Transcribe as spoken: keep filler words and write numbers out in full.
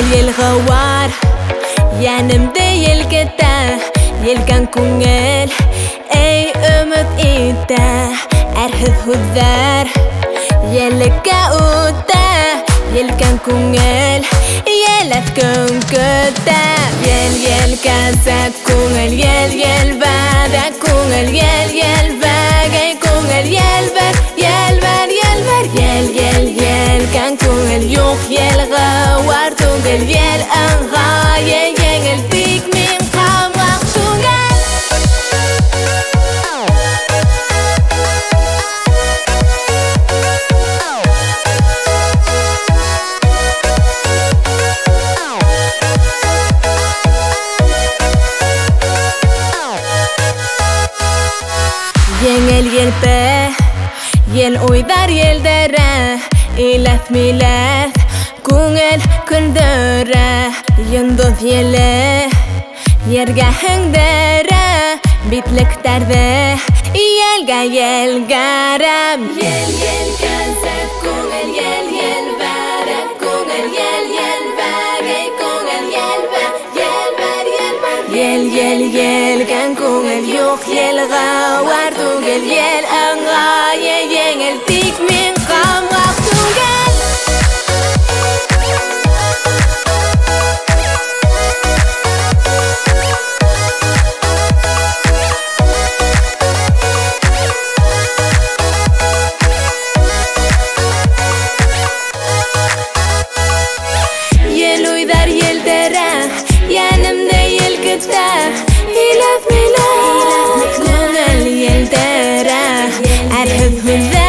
yelgawar yanımda yelkete yelkan ko'ngil ey umid ita arhid hudar yelka uta yelkan ko'ngil yelat ko'nkota yel yelkasa ko'ngil yel yel bada ko'ngil yel yel bagay ko'ngil yel bar yel bar yel bar yel yel yelkan ko'ngil yo'q yelgawar tugil yel anga yengil tik min qamaq tugal yengil yelpe yel uydar yeldere ilat milat ko'ngil kuldira yunduz yeli yerga hingdira bitlik tardi yelga yelgaram yel yel kalsa ko'ngil yel yel bara ko'ngil yel yel bagay ko'ngil yel bar yel bar yel bar yel yel yelgan ko'ngil yo'q yelgawar tugil yel anga yengil tik min qamaq tugal yanımda yelkita ilaf milaf ko'ngil yeldira arhib